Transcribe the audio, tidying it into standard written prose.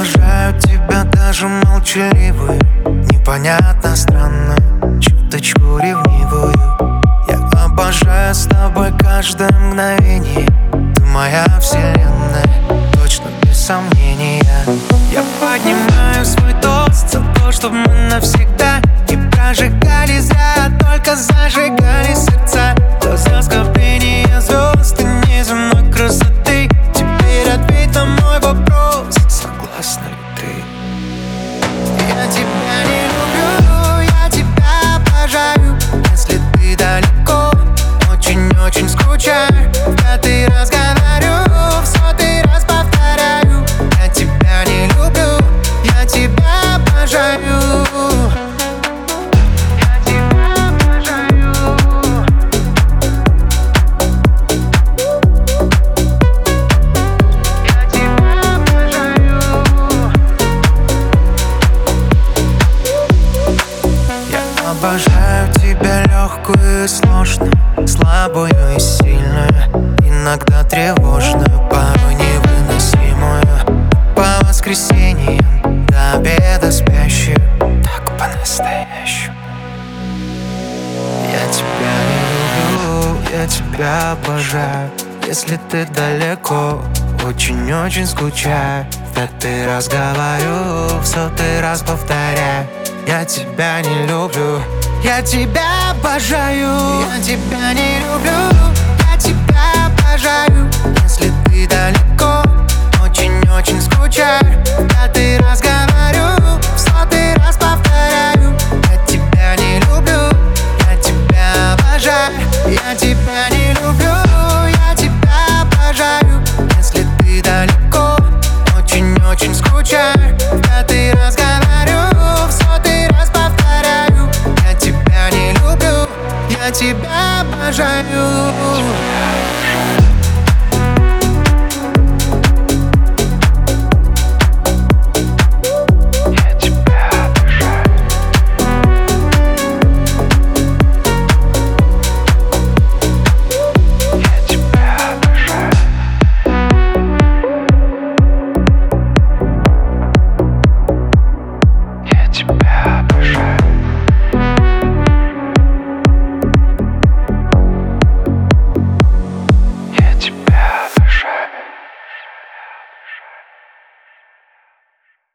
обожаю тебя, даже молчаливую, непонятно странную, чуточку ревнивую. Я обожаю с тобой каждое мгновение. Ты моя вселенная, точно без сомнения. Я поднимаю свой тост за то, чтобы мы навсегда не прожигали зря, только зажигали сердца. Глаза скопления звезд и неземной красоты. Теперь ответь на мой вопрос: согласна ли ты? Я тебя не люблю, я тебя обожаю. Если ты далеко, очень-очень скучаю. В пятый раз говорю, в сотый раз повторяю: я тебя не люблю, я тебя обожаю. Обожаю тебя легкую и сложную, слабую и сильную, иногда тревожную, порой невыносимую. По воскресеньям до обеда спящую, так по-настоящему. Я тебя не люблю, я тебя обожаю. Если ты далеко, очень-очень скучаю. В пятый раз говорю, в сотый раз повторяю: я тебя не люблю, я тебя обожаю. Я тебя не люблю, я тебя обожаю. Если ты далеко, очень-очень скучаю. В пятый раз говорю, в сотый раз повторяю: я тебя не люблю, я тебя обожаю. Я тебя не люблю, я тебя обожаю. Если ты далеко, очень-очень скучаю. В пятый раз говорю, в сотый раз повторяю: я тебя не люблю, я тебя обожаю.